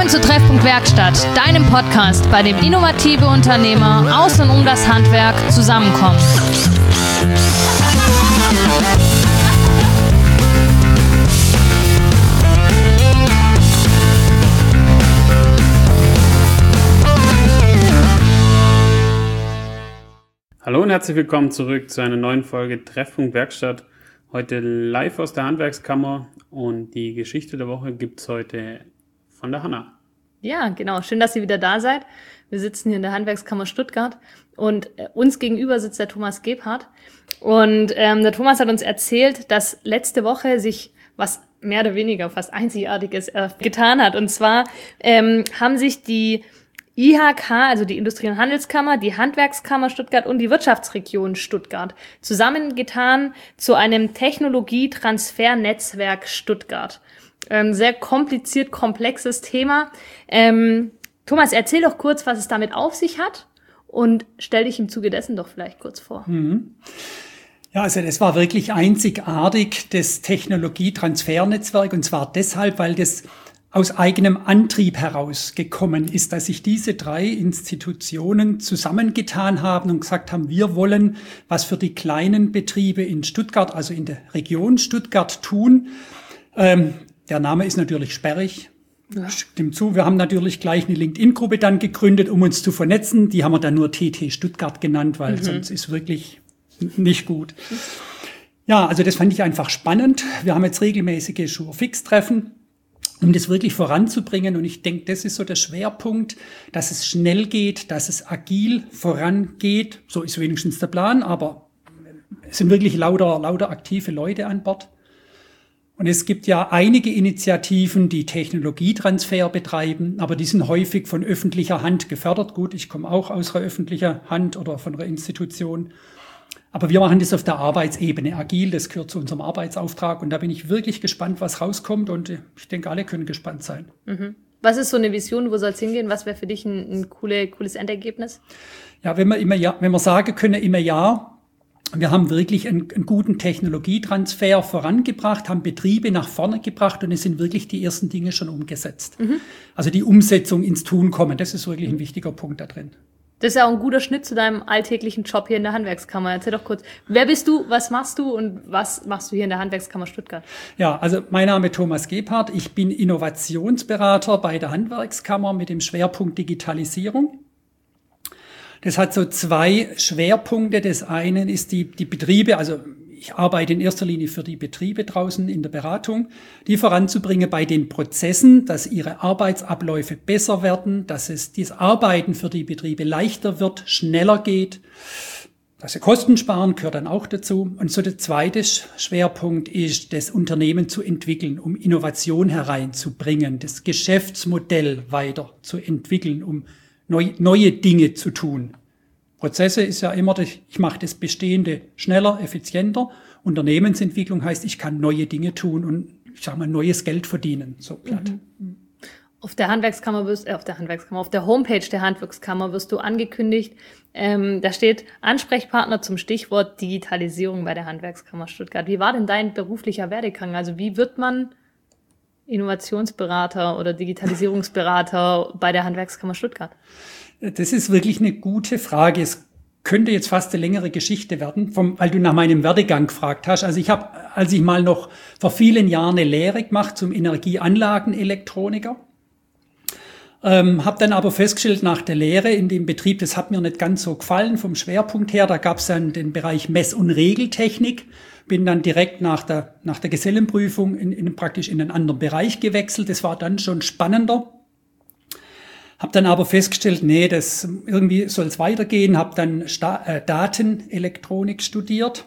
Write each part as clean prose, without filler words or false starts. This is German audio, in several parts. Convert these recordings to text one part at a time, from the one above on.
Willkommen zu Treffpunkt Werkstatt, deinem Podcast, bei dem innovative Unternehmer aus und um das Handwerk zusammenkommen. Hallo und herzlich willkommen zurück zu einer neuen Folge Treffpunkt Werkstatt. Heute live aus der Handwerkskammer und die Geschichte der Woche gibt es heute von der Hanna. Ja, genau. Schön, dass ihr wieder da seid. Wir sitzen hier in der Handwerkskammer Stuttgart und uns gegenüber sitzt der Thomas Gebhardt. Und der Thomas hat uns erzählt, dass letzte Woche sich was mehr oder weniger fast Einzigartiges getan hat. Und zwar haben sich die IHK, also die Industrie- und Handelskammer, die Handwerkskammer Stuttgart und die Wirtschaftsregion Stuttgart zusammengetan zu einem Technologietransfernetzwerk Stuttgart. Sehr kompliziert, komplexes Thema. Thomas, erzähl doch kurz, was es damit auf sich hat und stell dich im Zuge dessen doch vielleicht kurz vor. Ja, also das war wirklich einzigartig, das Technologietransfernetzwerk, und zwar deshalb, weil das aus eigenem Antrieb herausgekommen ist, dass sich diese drei Institutionen zusammengetan haben und gesagt haben, wir wollen was für die kleinen Betriebe in Stuttgart, also in der Region Stuttgart tun. Der Name ist natürlich sperrig. Ja. Stimmt zu. Wir haben natürlich gleich eine LinkedIn-Gruppe dann gegründet, um uns zu vernetzen. Die haben wir dann nur TT Stuttgart genannt, weil sonst ist wirklich nicht gut. Ja, also das fand ich einfach spannend. Wir haben jetzt regelmäßige Sure-Fix-Treffen, um das wirklich voranzubringen. Und ich denke, das ist so der Schwerpunkt, dass es schnell geht, dass es agil vorangeht. So ist wenigstens der Plan, aber es sind wirklich lauter aktive Leute an Bord. Und es gibt ja einige Initiativen, die Technologietransfer betreiben, aber die sind häufig von öffentlicher Hand gefördert. Gut, ich komme auch aus einer öffentlichen Hand oder von einer Institution. Aber wir machen das auf der Arbeitsebene agil, das gehört zu unserem Arbeitsauftrag. Und da bin ich wirklich gespannt, was rauskommt. Und ich denke, alle können gespannt sein. Was ist so eine Vision, wo soll es hingehen? Was wäre für dich ein cooles Endergebnis? Ja, wenn wir sagen können, immer ja, wir haben wirklich einen guten Technologietransfer vorangebracht, haben Betriebe nach vorne gebracht und es sind wirklich die ersten Dinge schon umgesetzt. Also die Umsetzung ins Tun kommen, das ist wirklich ein wichtiger Punkt da drin. Das ist ja auch ein guter Schnitt zu deinem alltäglichen Job hier in der Handwerkskammer. Erzähl doch kurz, wer bist du, was machst du und was machst du hier in der Handwerkskammer Stuttgart? Ja, also mein Name ist Thomas Gebhardt. Ich bin Innovationsberater bei der Handwerkskammer mit dem Schwerpunkt Digitalisierung. Das hat so zwei Schwerpunkte. Das eine ist die Betriebe, also ich arbeite in erster Linie für die Betriebe draußen in der Beratung, die voranzubringen bei den Prozessen, dass ihre Arbeitsabläufe besser werden, dass das Arbeiten für die Betriebe leichter wird, schneller geht, dass sie Kosten sparen, gehört dann auch dazu. Und so der zweite Schwerpunkt ist, das Unternehmen zu entwickeln, um Innovation hereinzubringen, das Geschäftsmodell weiter zu entwickeln, um neue Dinge zu tun. Prozesse ist ja immer, ich mache das Bestehende schneller, effizienter. Unternehmensentwicklung heißt, ich kann neue Dinge tun und ich sage mal neues Geld verdienen, so platt. Auf der Homepage der Handwerkskammer wirst du angekündigt, da steht Ansprechpartner zum Stichwort Digitalisierung bei der Handwerkskammer Stuttgart. Wie war denn dein beruflicher Werdegang? Also wie wird man Innovationsberater oder Digitalisierungsberater bei der Handwerkskammer Stuttgart? Das ist wirklich eine gute Frage. Es könnte jetzt fast eine längere Geschichte werden, weil du nach meinem Werdegang gefragt hast. Also ich habe, als ich mal noch vor vielen Jahren eine Lehre gemacht zum Energieanlagenelektroniker, habe dann aber festgestellt nach der Lehre in dem Betrieb, das hat mir nicht ganz so gefallen vom Schwerpunkt her. Da gab es dann den Bereich Mess- und Regeltechnik. Bin dann direkt nach der Gesellenprüfung praktisch in einen anderen Bereich gewechselt. Das war dann schon spannender. Habe dann aber festgestellt, nee, das irgendwie soll es weitergehen. Habe dann Datenelektronik studiert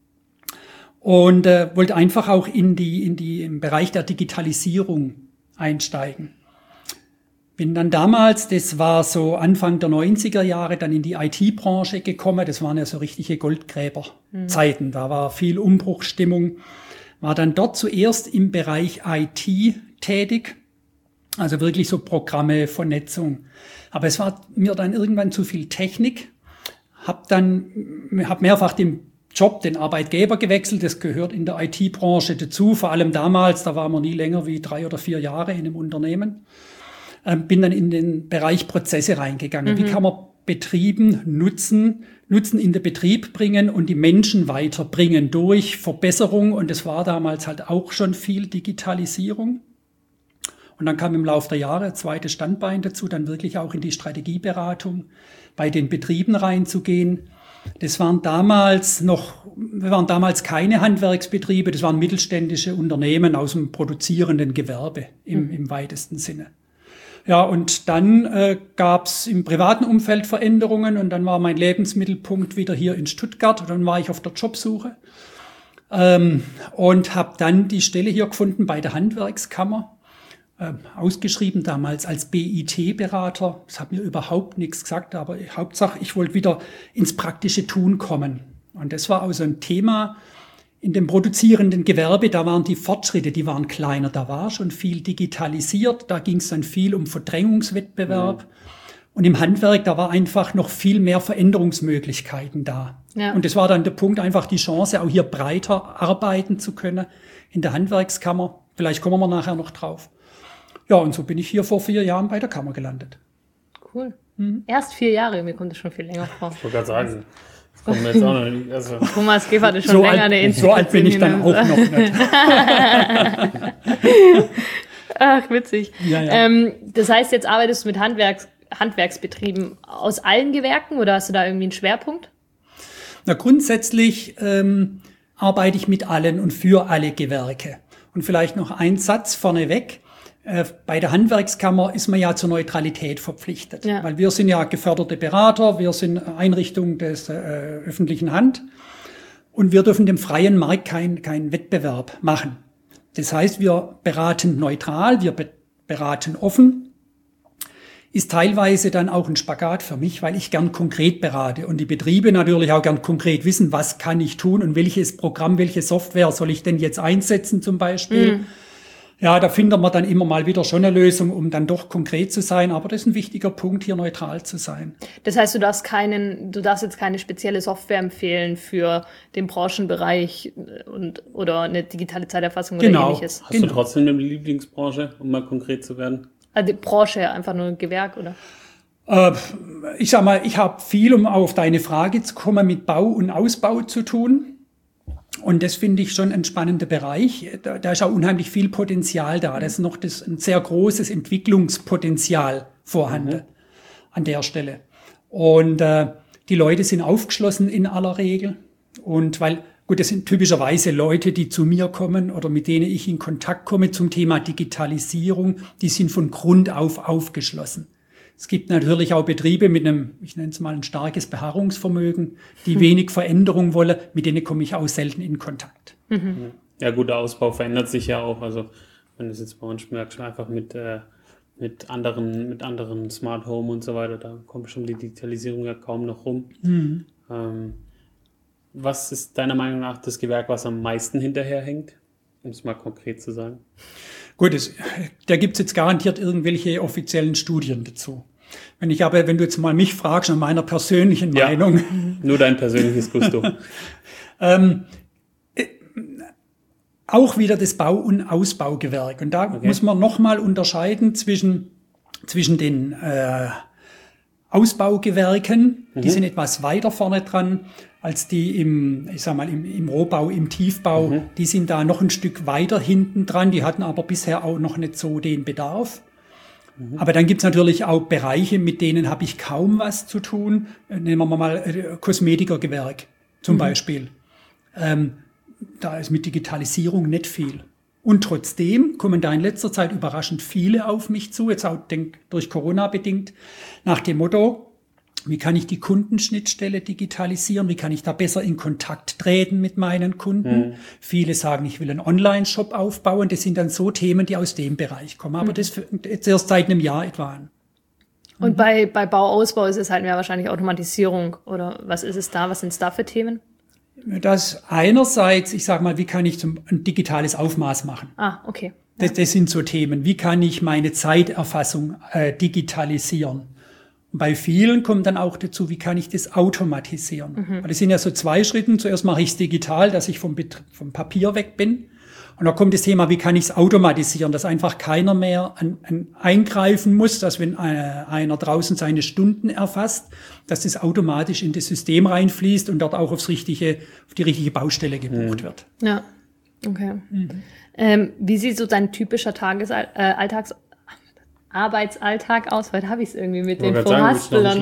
und wollte einfach auch im Bereich der Digitalisierung einsteigen. Bin dann damals, das war so Anfang der 90er Jahre, dann in die IT-Branche gekommen. Das waren ja so richtige Goldgräberzeiten. Da war viel Umbruchsstimmung. War dann dort zuerst im Bereich IT tätig. Also wirklich so Programme, Vernetzung. Aber es war mir dann irgendwann zu viel Technik. Hab mehrfach den Arbeitgeber gewechselt. Das gehört in der IT-Branche dazu. Vor allem damals, da waren wir nie länger wie 3 oder 4 Jahre in einem Unternehmen. bin dann in den Bereich Prozesse reingegangen. Wie kann man Betrieben Nutzen in den Betrieb bringen und die Menschen weiterbringen durch Verbesserung. Und es war damals halt auch schon viel Digitalisierung. Und dann kam im Laufe der Jahre ein zweites Standbein dazu, dann wirklich auch in die Strategieberatung, bei den Betrieben reinzugehen. Wir waren damals keine Handwerksbetriebe, das waren mittelständische Unternehmen aus dem produzierenden Gewerbe im weitesten Sinne. Ja, und dann gab's im privaten Umfeld Veränderungen und dann war mein Lebensmittelpunkt wieder hier in Stuttgart. Und dann war ich auf der Jobsuche und habe dann die Stelle hier gefunden bei der Handwerkskammer, ausgeschrieben damals als BIT-Berater. Das hat mir überhaupt nichts gesagt, aber Hauptsache, ich wollte wieder ins praktische Tun kommen. Und das war auch so ein Thema. In dem produzierenden Gewerbe, da waren die Fortschritte, die waren kleiner, da war schon viel digitalisiert, da ging es dann viel um Verdrängungswettbewerb. Und im Handwerk, da war einfach noch viel mehr Veränderungsmöglichkeiten da. Ja. Und das war dann der Punkt, einfach die Chance, auch hier breiter arbeiten zu können in der Handwerkskammer. Vielleicht kommen wir nachher noch drauf. Ja, und so bin ich hier vor 4 Jahren bei der Kammer gelandet. Cool. Erst 4 Jahre, mir kommt es schon viel länger vor. Ich wollte gerade sagen, kommen wir jetzt auch noch nicht. Also. Thomas Gebhardt ist schon länger eine Institution. So alt bin ich dann auch noch nicht. Ach, witzig. Ja. Das heißt, jetzt arbeitest du mit Handwerksbetrieben aus allen Gewerken oder hast du da irgendwie einen Schwerpunkt? Na, grundsätzlich arbeite ich mit allen und für alle Gewerke. Und vielleicht noch ein Satz vorneweg. Bei der Handwerkskammer ist man ja zur Neutralität verpflichtet, weil wir sind ja geförderte Berater, wir sind Einrichtung des öffentlichen Hand und wir dürfen dem freien Markt keinen Wettbewerb machen. Das heißt, wir beraten neutral, wir beraten offen. Ist teilweise dann auch ein Spagat für mich, weil ich gern konkret berate und die Betriebe natürlich auch gern konkret wissen, was kann ich tun und welches Programm, welche Software soll ich denn jetzt einsetzen zum Beispiel. Ja, da findet man dann immer mal wieder schon eine Lösung, um dann doch konkret zu sein. Aber das ist ein wichtiger Punkt, hier neutral zu sein. Das heißt, du darfst jetzt keine spezielle Software empfehlen für den Branchenbereich oder eine digitale Zeiterfassung oder ähnliches. Hast du trotzdem eine Lieblingsbranche, um mal konkret zu werden? Also die Branche, einfach nur ein Gewerk, oder? Ich sag mal, ich habe viel, um auf deine Frage zu kommen, mit Bau und Ausbau zu tun. Und das finde ich schon ein spannender Bereich. Da ist auch unheimlich viel Potenzial da. Da ist noch ein sehr großes Entwicklungspotenzial vorhanden an der Stelle. Und die Leute sind aufgeschlossen in aller Regel. Und das sind typischerweise Leute, die zu mir kommen oder mit denen ich in Kontakt komme zum Thema Digitalisierung, die sind von Grund auf aufgeschlossen. Es gibt natürlich auch Betriebe mit einem, ich nenne es mal ein starkes Beharrungsvermögen, die wenig Veränderung wollen, mit denen komme ich auch selten in Kontakt. Ja gut, der Ausbau verändert sich ja auch. Also wenn du es jetzt bei uns merkst, einfach mit anderen Smart Home und so weiter, da kommt schon die Digitalisierung ja kaum noch rum. Was ist deiner Meinung nach das Gewerk, was am meisten hinterherhängt? Um es mal konkret zu sagen. Gut, da gibt's jetzt garantiert irgendwelche offiziellen Studien dazu. Wenn du jetzt mal mich fragst, nach meiner persönlichen Meinung. Nur dein persönliches Gusto. Auch wieder das Bau- und Ausbaugewerk. Und da muss man nochmal unterscheiden zwischen den Ausbaugewerken, die sind etwas weiter vorne dran, als die im Rohbau, im Tiefbau. Die sind da noch ein Stück weiter hinten dran. Die hatten aber bisher auch noch nicht so den Bedarf. Aber dann gibt's natürlich auch Bereiche, mit denen habe ich kaum was zu tun. Nehmen wir mal Kosmetikergewerk zum Beispiel. Da ist mit Digitalisierung nicht viel. Und trotzdem kommen da in letzter Zeit überraschend viele auf mich zu, jetzt auch durch Corona bedingt, nach dem Motto, wie kann ich die Kundenschnittstelle digitalisieren? Wie kann ich da besser in Kontakt treten mit meinen Kunden? Viele sagen, ich will einen Online-Shop aufbauen. Das sind dann so Themen, die aus dem Bereich kommen. Aber das fängt jetzt erst seit einem Jahr etwa an. Und bei Bauausbau ist es halt mehr wahrscheinlich Automatisierung. Oder was ist es da? Was sind es da für Themen? Das einerseits, ich sage mal, wie kann ich ein digitales Aufmaß machen? Okay. Das sind so Themen. Wie kann ich meine Zeiterfassung digitalisieren? Und bei vielen kommt dann auch dazu, wie kann ich das automatisieren? Weil das sind ja so 2 Schritte. Zuerst mache ich es digital, dass ich vom Papier weg bin. Und da kommt das Thema, wie kann ich es automatisieren, dass einfach keiner mehr eingreifen muss, dass wenn einer draußen seine Stunden erfasst, dass das automatisch in das System reinfließt und dort auch auf die richtige Baustelle gebucht wird. Ja, okay. Wie sieht so dein typischer Arbeitsalltag aus? Heute habe ich es irgendwie mit den Vorhaspelern.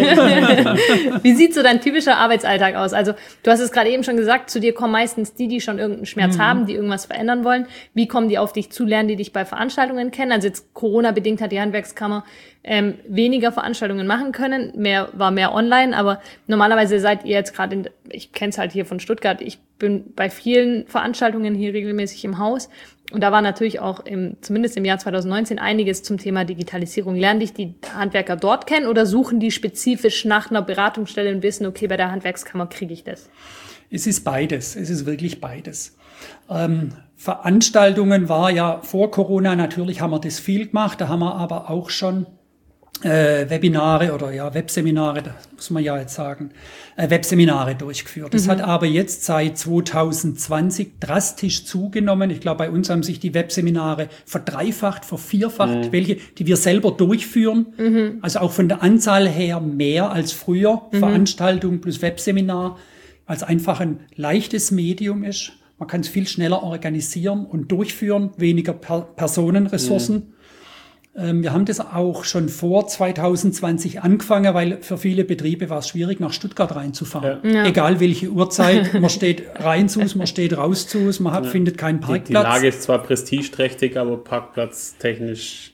Wie sieht so dein typischer Arbeitsalltag aus? Also du hast es gerade eben schon gesagt, zu dir kommen meistens die schon irgendeinen Schmerz haben, die irgendwas verändern wollen. Wie kommen die auf dich zu? Lernen die dich bei Veranstaltungen kennen? Also jetzt Corona-bedingt hat die Handwerkskammer weniger Veranstaltungen machen können, war mehr online, aber normalerweise seid ihr jetzt gerade, ich kenne es halt hier von Stuttgart, ich bin bei vielen Veranstaltungen hier regelmäßig im Haus und da war natürlich auch zumindest im Jahr 2019 einiges zum Thema Digitalisierung. Lernen dich die Handwerker dort kennen oder suchen die spezifisch nach einer Beratungsstelle und wissen, okay, bei der Handwerkskammer kriege ich das? Es ist beides, es ist wirklich beides. Veranstaltungen war ja vor Corona, natürlich haben wir das viel gemacht, da haben wir aber auch schon Webinare oder Webseminare, das muss man ja jetzt sagen, Webseminare durchgeführt. Das hat aber jetzt seit 2020 drastisch zugenommen. Ich glaube, bei uns haben sich die Webseminare verdreifacht, vervierfacht, welche, die wir selber durchführen. Also auch von der Anzahl her mehr als früher. Veranstaltung plus Webseminar, weil es einfach ein leichtes Medium ist. Man kann es viel schneller organisieren und durchführen, weniger Personenressourcen. Wir haben das auch schon vor 2020 angefangen, weil für viele Betriebe war es schwierig, nach Stuttgart reinzufahren. Ja. Egal welche Uhrzeit, man steht rein zu, man steht raus zu, man findet keinen Parkplatz. Die Lage ist zwar prestigeträchtig, aber parkplatztechnisch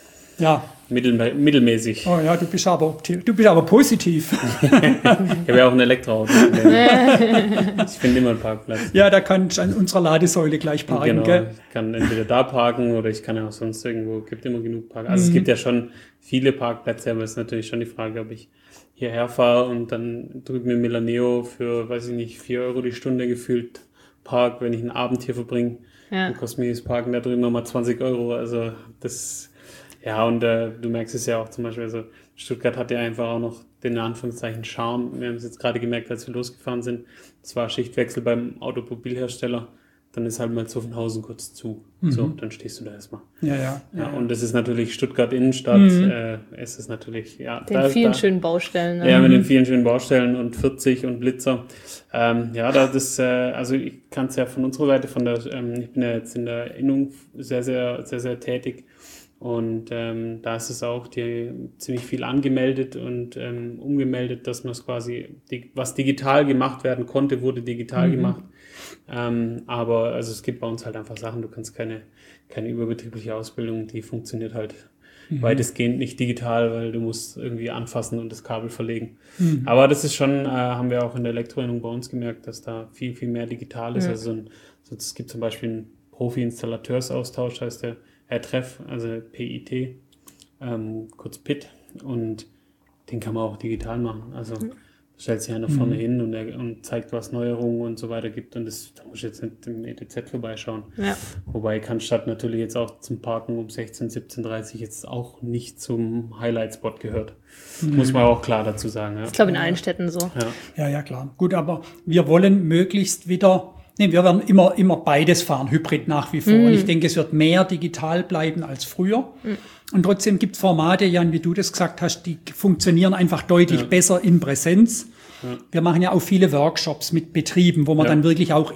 mittelmäßig. Oh ja, du bist aber positiv. Ich habe ja auch ein Elektroauto. Ich finde immer einen Parkplatz. Ja, da kann ich an unserer Ladesäule gleich parken. Genau, gell? Ich kann entweder da parken oder ich kann ja auch sonst irgendwo, gibt immer genug Park. Also es gibt ja schon viele Parkplätze, aber es ist natürlich schon die Frage, ob ich hierher fahre und dann drüben in Milaneo für, weiß ich nicht, 4 Euro die Stunde gefühlt Park, wenn ich einen Abend hier verbringe. Ja. Dann kostet mir das Parken da drüben nochmal 20 Euro. Also das... Ja, und du merkst es ja auch zum Beispiel, also Stuttgart hat ja einfach auch noch den Anführungszeichen Charme. Wir haben es jetzt gerade gemerkt, als wir losgefahren sind. Es war Schichtwechsel beim Automobilhersteller. Dann ist halt mal Zuffenhausen kurz zu. So, dann stehst du da erstmal. Ja. Und das ist natürlich Stuttgart Innenstadt. Es ist natürlich, den vielen schönen Baustellen. Ne? Ja, mit den vielen schönen Baustellen und 40 und Blitzer. Also ich kann es ja von unserer Seite, ich bin ja jetzt in der Innung sehr, sehr, sehr, sehr tätig. Und da ist es auch ziemlich viel angemeldet und umgemeldet, dass man es quasi, was digital gemacht werden konnte, wurde digital gemacht. Aber also es gibt bei uns halt einfach Sachen, du kannst keine überbetriebliche Ausbildung, die funktioniert halt weitestgehend nicht digital, weil du musst irgendwie anfassen und das Kabel verlegen. Aber das ist schon, haben wir auch in der Elektroinnung bei uns gemerkt, dass da viel, viel mehr digital ist. Also es gibt zum Beispiel einen Profi-Installateursaustausch, heißt der Treff, also PIT, kurz PIT, und den kann man auch digital machen. Also stellt sich einer vorne hin und zeigt, was Neuerungen und so weiter gibt, und da muss ich jetzt nicht im ETZ vorbeischauen. Ja. Wobei Cannstatt natürlich jetzt auch zum Parken um 17:30 jetzt auch nicht zum Highlight-Spot gehört. Muss man auch klar dazu sagen. Ja. Ich glaube in allen Städten so. Ja, klar. Gut, aber wir wollen möglichst wieder... wir werden immer beides fahren, Hybrid nach wie vor. Und ich denke, es wird mehr digital bleiben als früher. Und trotzdem gibt es Formate, Jan, wie du das gesagt hast, die funktionieren einfach deutlich besser in Präsenz. Ja. Wir machen ja auch viele Workshops mit Betrieben, wo man dann wirklich auch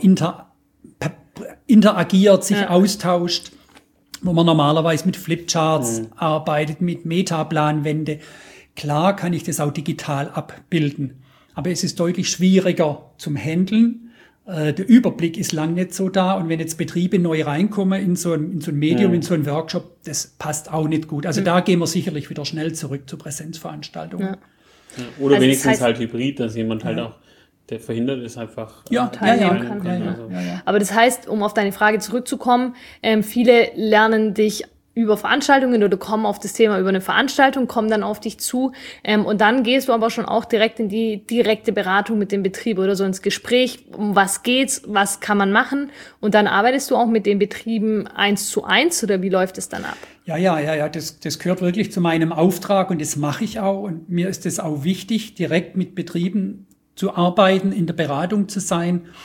interagiert, sich austauscht, wo man normalerweise mit Flipcharts arbeitet, mit Metaplanwände. Klar kann ich das auch digital abbilden, aber es ist deutlich schwieriger zum Handeln. Der Überblick ist lang nicht so da, und wenn jetzt Betriebe neu reinkommen in so ein Medium, in so einen Workshop, das passt auch nicht gut. Also da gehen wir sicherlich wieder schnell zurück zu Präsenzveranstaltungen. Ja. Oder also wenigstens das heißt, halt Hybrid, dass jemand halt auch, der verhindert ist, einfach teilnehmen kann. Aber das heißt, um auf deine Frage zurückzukommen, viele lernen dich über Veranstaltungen oder kommen auf das Thema über eine Veranstaltung, kommen dann auf dich zu, und dann gehst du aber schon auch direkt in die direkte Beratung mit dem Betrieb oder so ins Gespräch, um was geht's, was kann man machen, und dann arbeitest du auch mit den Betrieben 1:1 oder wie läuft es dann ab? Ja, das gehört wirklich zu meinem Auftrag, und das mache ich auch, und mir ist es auch wichtig, direkt mit Betrieben zu arbeiten, in der Beratung zu sein,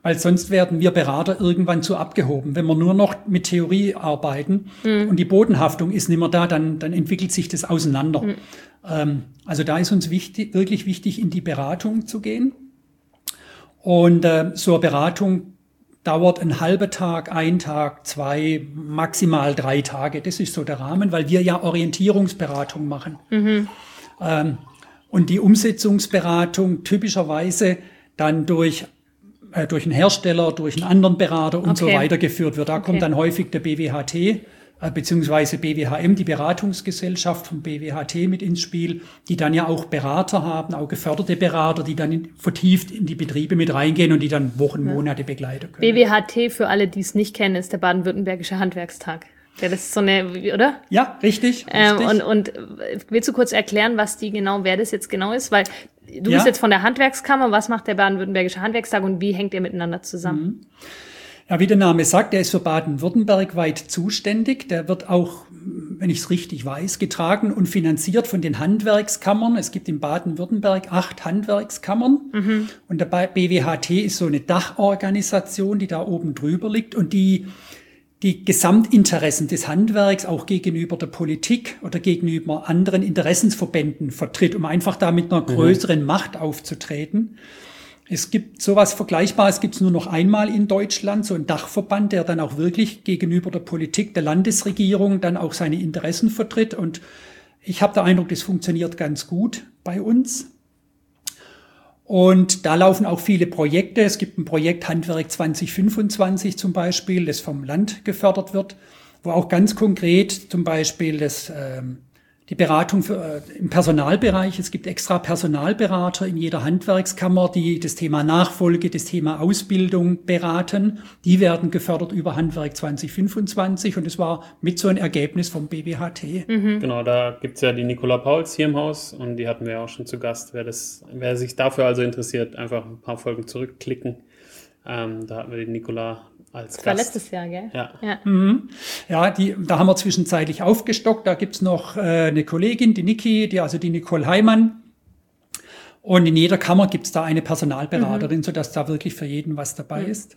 Weil sonst werden wir Berater irgendwann zu abgehoben. Wenn wir nur noch mit Theorie arbeiten und die Bodenhaftung ist nicht mehr da, dann entwickelt sich das auseinander. Also da ist uns wirklich wichtig, in die Beratung zu gehen. Und so eine Beratung dauert einen halben Tag, 1 Tag, 2, maximal 3 Tage. Das ist so der Rahmen, weil wir ja Orientierungsberatung machen. Und die Umsetzungsberatung typischerweise dann durch einen Hersteller, durch einen anderen Berater und so weiter geführt wird. Da kommt dann häufig der BWHT beziehungsweise BWHM, die Beratungsgesellschaft vom BWHT mit ins Spiel, die dann ja auch Berater haben, auch geförderte Berater, die dann vertieft in die Betriebe mit reingehen und die dann Wochen, Monate begleiten können. BWHT, für alle, die es nicht kennen, ist der Baden-Württembergische Handwerkstag. Ja, das ist so eine, oder? Ja, richtig. Und willst du kurz erklären, wer das jetzt genau ist? Weil du bist jetzt von der Handwerkskammer, was macht der Baden-Württembergische Handwerkstag und wie hängt der miteinander zusammen? Ja, wie der Name sagt, der ist für Baden-Württemberg weit zuständig. Der wird auch, wenn ich es richtig weiß, getragen und finanziert von den Handwerkskammern. Es gibt in Baden-Württemberg 8 Handwerkskammern. Und der BWHT ist so eine Dachorganisation, die da oben drüber liegt und die Gesamtinteressen des Handwerks auch gegenüber der Politik oder gegenüber anderen Interessensverbänden vertritt, um einfach da mit einer größeren Macht aufzutreten. Es gibt sowas Vergleichbares, gibt es nur noch einmal in Deutschland, so ein Dachverband, der dann auch wirklich gegenüber der Politik, der Landesregierung dann auch seine Interessen vertritt. Und ich habe den Eindruck, das funktioniert ganz gut bei uns. Und da laufen auch viele Projekte. Es gibt ein Projekt Handwerk 2025 zum Beispiel, das vom Land gefördert wird, wo auch ganz konkret zum Beispiel die Beratung im Personalbereich, es gibt extra Personalberater in jeder Handwerkskammer, die das Thema Nachfolge, das Thema Ausbildung beraten. Die werden gefördert über Handwerk 2025 und es war mit so ein Ergebnis vom BWHT. Genau, da gibt's ja die Nicola Pauls hier im Haus und die hatten wir auch schon zu Gast. Wer sich dafür also interessiert, einfach ein paar Folgen zurückklicken. Da hatten wir die Nicola als Gast. Das war letztes Jahr, gell? Ja. Ja, da haben wir zwischenzeitlich aufgestockt. Da gibt's noch eine Kollegin, die Niki, die Nicole Heimann. Und in jeder Kammer gibt's da eine Personalberaterin, sodass da wirklich für jeden was dabei ist.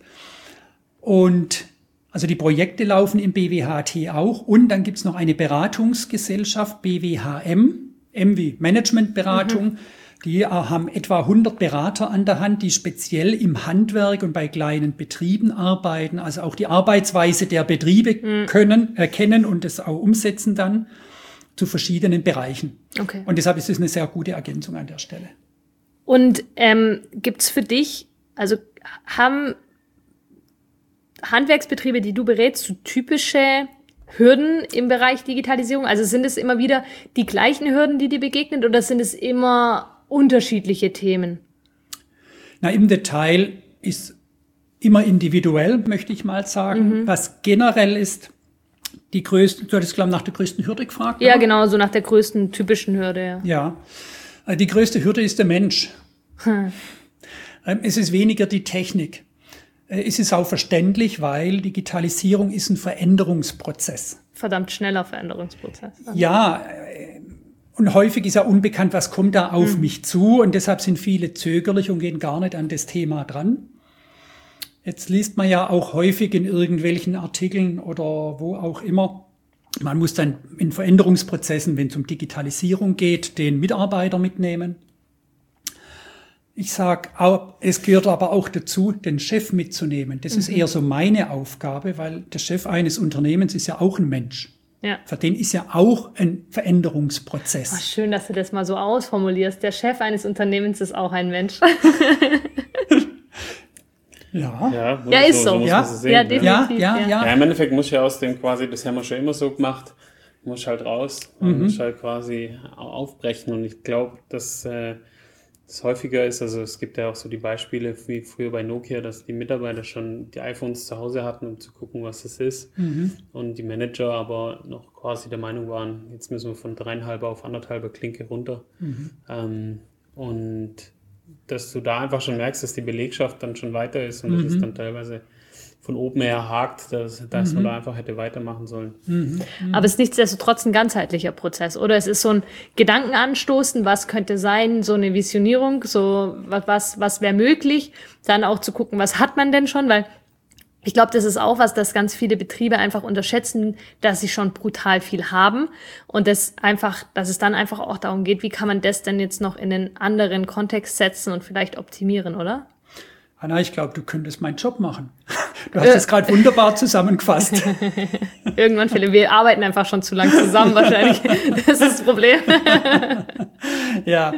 Und also die Projekte laufen im BWHT auch. Und dann gibt's noch eine Beratungsgesellschaft, BWHM, M wie Managementberatung. Die haben etwa 100 Berater an der Hand, die speziell im Handwerk und bei kleinen Betrieben arbeiten, also auch die Arbeitsweise der Betriebe erkennen und das auch umsetzen dann zu verschiedenen Bereichen. Okay. Und deshalb ist es eine sehr gute Ergänzung an der Stelle. Und gibt's für dich, also haben Handwerksbetriebe, die du berätst, so typische Hürden im Bereich Digitalisierung? Also sind es immer wieder die gleichen Hürden, die dir begegnen, oder sind es immer unterschiedliche Themen? Na, im Detail ist immer individuell, möchte ich mal sagen. Was generell ist, du hattest, glaube ich, nach der größten Hürde gefragt? Ja, oder? genau, so nach der größten typischen Hürde. Ja, die größte Hürde ist der Mensch. Es ist weniger die Technik. Es ist auch verständlich, weil Digitalisierung ist ein Veränderungsprozess. Verdammt schneller Veränderungsprozess. Ja, und häufig ist ja unbekannt, was kommt da auf mich zu. Und deshalb sind viele zögerlich und gehen gar nicht an das Thema dran. Jetzt liest man ja auch häufig in irgendwelchen Artikeln oder wo auch immer, man muss dann in Veränderungsprozessen, wenn es um Digitalisierung geht, den Mitarbeiter mitnehmen. Ich sage, es gehört aber auch dazu, den Chef mitzunehmen. Das ist eher so meine Aufgabe, weil der Chef eines Unternehmens ist ja auch ein Mensch. Ja. Für den ist ja auch ein Veränderungsprozess. Ach, schön, dass du das mal so ausformulierst. Der Chef eines Unternehmens ist auch ein Mensch. Ja, Ja, ist so. muss Ja. man es sehen. Ja, ne? definitiv. Ja. Ja, im Endeffekt muss ja aus dem quasi, das haben wir schon immer so gemacht, muss halt raus und muss halt quasi aufbrechen. Und ich glaube, dass das häufiger ist, also es gibt ja auch so die Beispiele wie früher bei Nokia, dass die Mitarbeiter schon die iPhones zu Hause hatten, um zu gucken, was es ist. Und die Manager aber noch quasi der Meinung waren, jetzt müssen wir von 3,5 auf 1,5 Klinke runter. Und dass du da einfach schon merkst, dass die Belegschaft dann schon weiter ist und das ist dann teilweise von oben her hakt, dass man da einfach hätte weitermachen sollen. Aber es ist nichtsdestotrotz ein ganzheitlicher Prozess, oder? Es ist so ein Gedankenanstoßen, was könnte sein, so eine Visionierung, so was wäre möglich, dann auch zu gucken, was hat man denn schon, weil ich glaube, das ist auch was, dass ganz viele Betriebe einfach unterschätzen, dass sie schon brutal viel haben und dass es dann einfach auch darum geht, wie kann man das denn jetzt noch in einen anderen Kontext setzen und vielleicht optimieren, oder? Anna, ich glaube, du könntest meinen Job machen. Du hast es gerade wunderbar zusammengefasst. Irgendwann, Philipp, wir arbeiten einfach schon zu lang zusammen wahrscheinlich. Das ist das Problem. Ja,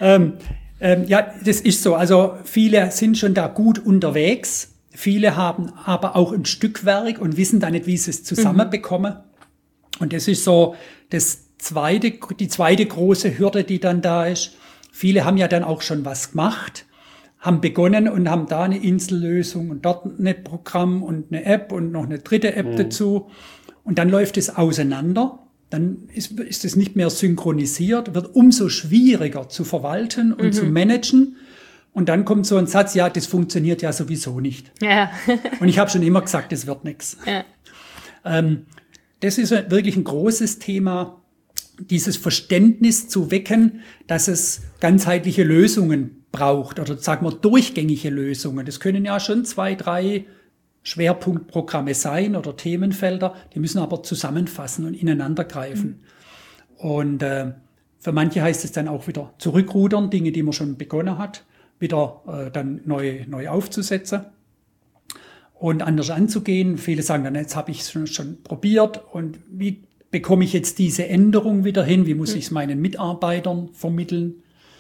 das ist so. Also viele sind schon da gut unterwegs. Viele haben aber auch ein Stückwerk und wissen da nicht, wie sie es zusammenbekommen. Und das ist so die zweite große Hürde, die dann da ist. Viele haben ja dann auch schon was gemacht, haben begonnen und haben da eine Insellösung und dort ein Programm und eine App und noch eine dritte App dazu. Und dann läuft es auseinander. Dann ist es nicht mehr synchronisiert, wird umso schwieriger zu verwalten und zu managen. Und dann kommt so ein Satz, ja, das funktioniert ja sowieso nicht. Ja. Und ich habe schon immer gesagt, das wird nichts. Ja. Das ist wirklich ein großes Thema, dieses Verständnis zu wecken, dass es ganzheitliche Lösungen braucht oder sagen wir durchgängige Lösungen. Das können ja schon 2, 3 Schwerpunktprogramme sein oder Themenfelder, die müssen aber zusammenfassen und ineinander greifen. Und für manche heißt es dann auch wieder zurückrudern, Dinge, die man schon begonnen hat, wieder dann neu aufzusetzen und anders anzugehen. Viele sagen dann, jetzt habe ich es schon probiert und wie bekomme ich jetzt diese Änderung wieder hin? Wie muss ich es meinen Mitarbeitern vermitteln?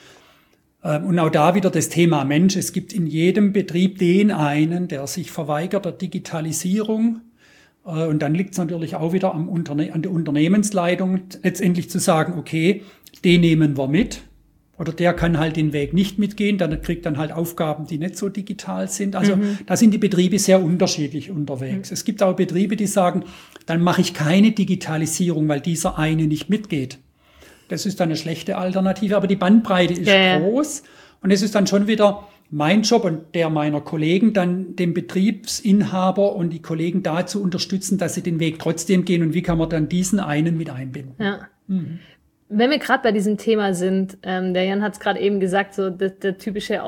Und auch da wieder das Thema Mensch. Es gibt in jedem Betrieb den einen, der sich verweigert der Digitalisierung. Und dann liegt es natürlich auch wieder an der Unternehmensleitung, letztendlich zu sagen, okay, den nehmen wir mit. Oder der kann halt den Weg nicht mitgehen, dann kriegt dann halt Aufgaben, die nicht so digital sind. Also da sind die Betriebe sehr unterschiedlich unterwegs. Es gibt auch Betriebe, die sagen, dann mache ich keine Digitalisierung, weil dieser eine nicht mitgeht. Das ist dann eine schlechte Alternative, aber die Bandbreite ist groß. Und es ist dann schon wieder mein Job und der meiner Kollegen, dann den Betriebsinhaber und die Kollegen dazu unterstützen, dass sie den Weg trotzdem gehen. Und wie kann man dann diesen einen mit einbinden? Ja. Wenn wir gerade bei diesem Thema sind, der Jan hat es gerade eben gesagt, so die typische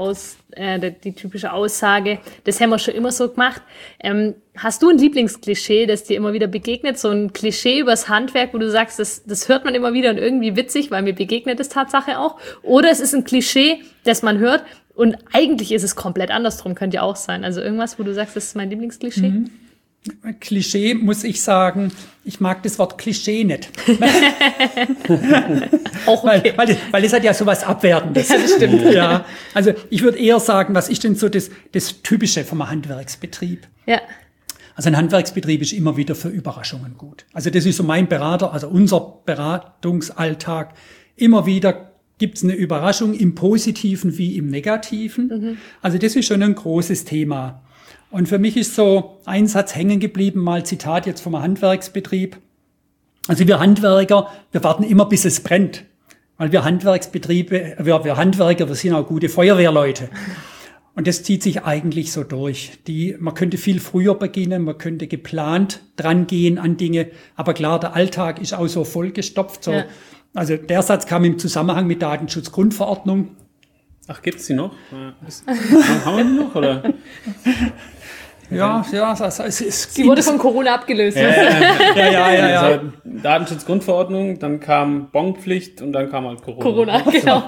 Aussage, das haben wir schon immer so gemacht. Hast du ein Lieblingsklischee, das dir immer wieder begegnet? So ein Klischee übers Handwerk, wo du sagst, das hört man immer wieder und irgendwie witzig, weil mir begegnet es Tatsache auch. Oder es ist ein Klischee, das man hört und eigentlich ist es komplett andersrum, könnte ja auch sein. Also irgendwas, wo du sagst, das ist mein Lieblingsklischee? Klischee muss ich sagen, ich mag das Wort Klischee nicht. Auch okay. Weil das hat ja sowas Abwertendes. Ja, das stimmt. Ja, also ich würde eher sagen, was ist denn so das Typische vom Handwerksbetrieb? Ja. Also ein Handwerksbetrieb ist immer wieder für Überraschungen gut. Also das ist so unser Beratungsalltag. Immer wieder gibt's eine Überraschung im Positiven wie im Negativen. Also das ist schon ein großes Thema. Und für mich ist so ein Satz hängen geblieben, mal Zitat jetzt vom Handwerksbetrieb. Also wir Handwerker, wir warten immer, bis es brennt. Weil wir Handwerksbetriebe, wir Handwerker, wir sind auch gute Feuerwehrleute. Und das zieht sich eigentlich so durch. Man könnte viel früher beginnen, man könnte geplant dran gehen an Dinge. Aber klar, der Alltag ist auch so vollgestopft. So. Ja. Also der Satz kam im Zusammenhang mit Datenschutzgrundverordnung. Ach, gibt's die noch? Haben wir die noch, oder? Ja, es ist. Sie wurde von Corona abgelöst. Ja. Also, Datenschutzgrundverordnung, dann kam Bonpflicht und dann kam halt Corona. Genau.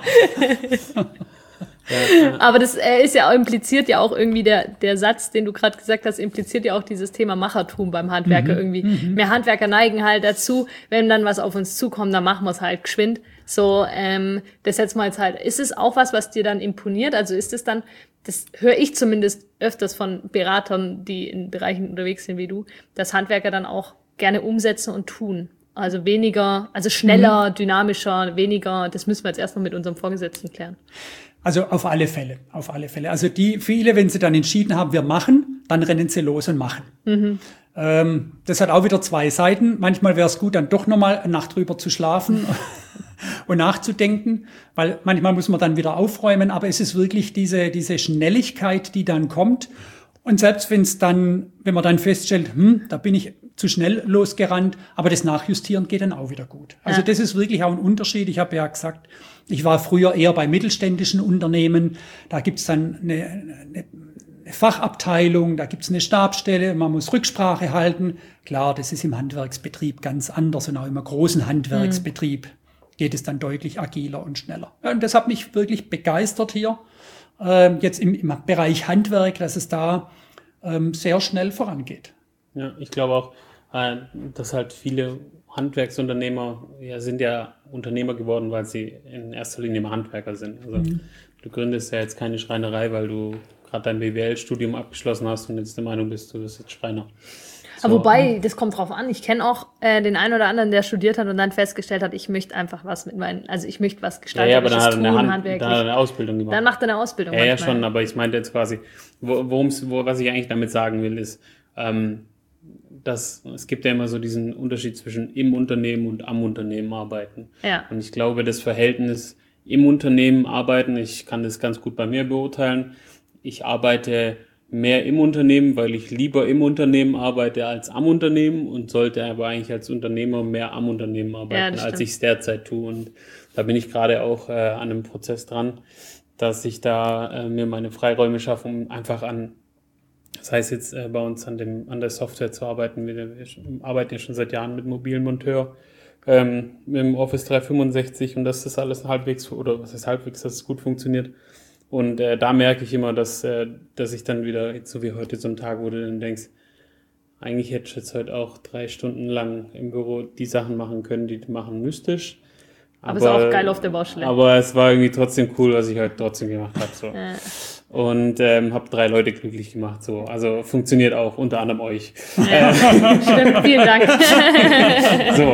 Aber das ist ja auch impliziert ja auch irgendwie der Satz, den du gerade gesagt hast, impliziert ja auch dieses Thema Machertum beim Handwerker irgendwie. Mehr Handwerker neigen halt dazu, wenn dann was auf uns zukommt, dann machen wir es halt geschwind. So, das setzen wir jetzt halt. Ist es auch was dir dann imponiert? Also ist es dann, das höre ich zumindest öfters von Beratern, die in Bereichen unterwegs sind wie du, dass Handwerker dann auch gerne umsetzen und tun. Also schneller, dynamischer, weniger, das müssen wir jetzt erstmal mit unserem Vorgesetzten klären. Also auf alle Fälle. Also viele, wenn sie dann entschieden haben, wir machen, dann rennen sie los und machen. Das hat auch wieder 2 Seiten. Manchmal wäre es gut, dann doch nochmal eine Nacht drüber zu schlafen und nachzudenken, weil manchmal muss man dann wieder aufräumen, aber es ist wirklich diese Schnelligkeit, die dann kommt. Und selbst wenn man dann feststellt, da bin ich zu schnell losgerannt, aber das Nachjustieren geht dann auch wieder gut. Also das ist wirklich auch ein Unterschied. Ich habe ja gesagt, ich war früher eher bei mittelständischen Unternehmen. Da gibt's dann eine Fachabteilung, da gibt's eine Stabsstelle, man muss Rücksprache halten. Klar, das ist im Handwerksbetrieb ganz anders und auch im großen Handwerksbetrieb geht es dann deutlich agiler und schneller. Und das hat mich wirklich begeistert hier, jetzt im Bereich Handwerk, dass es da sehr schnell vorangeht. Ja, ich glaube auch, dass halt viele Handwerksunternehmer sind ja Unternehmer geworden, weil sie in erster Linie mal Handwerker sind. Also du gründest ja jetzt keine Schreinerei, weil du gerade dein BWL-Studium abgeschlossen hast und jetzt der Meinung bist, du bist jetzt Schreiner. So. Aber wobei, das kommt drauf an. Ich kenne auch den einen oder anderen, der studiert hat und dann festgestellt hat, ich möchte einfach was ich möchte was gestalten. Ja, aber dann hat er eine Ausbildung gemacht. Dann macht er eine Ausbildung. Ja, schon, aber ich meinte jetzt quasi, was ich eigentlich damit sagen will, ist, dass es gibt ja immer so diesen Unterschied zwischen im Unternehmen und am Unternehmen arbeiten. Ja. Und ich glaube, das Verhältnis im Unternehmen arbeiten, ich kann das ganz gut bei mir beurteilen. Ich arbeite mehr im Unternehmen, weil ich lieber im Unternehmen arbeite als am Unternehmen und sollte aber eigentlich als Unternehmer mehr am Unternehmen arbeiten, als ich es derzeit tue. Und da bin ich gerade auch an einem Prozess dran, dass ich da mir meine Freiräume schaffe, um einfach das heißt jetzt bei uns an der Software zu arbeiten. Wir arbeiten ja schon seit Jahren mit mobilen Monteur, mit dem Office 365 und dass das alles halbwegs, oder was heißt halbwegs, dass es gut funktioniert. Und da merke ich immer, dass ich dann wieder, jetzt so wie heute, so einen Tag, wo du dann denkst, eigentlich hätte ich jetzt heute auch 3 Stunden lang im Büro die Sachen machen können, die du machen müsstest. Aber es ist auch geil auf der Baustelle. Aber es war irgendwie trotzdem cool, was ich heute trotzdem gemacht habe. So. Und habe 3 Leute glücklich gemacht. So. Also funktioniert auch, unter anderem euch. Ja. Stimmt, vielen Dank. So,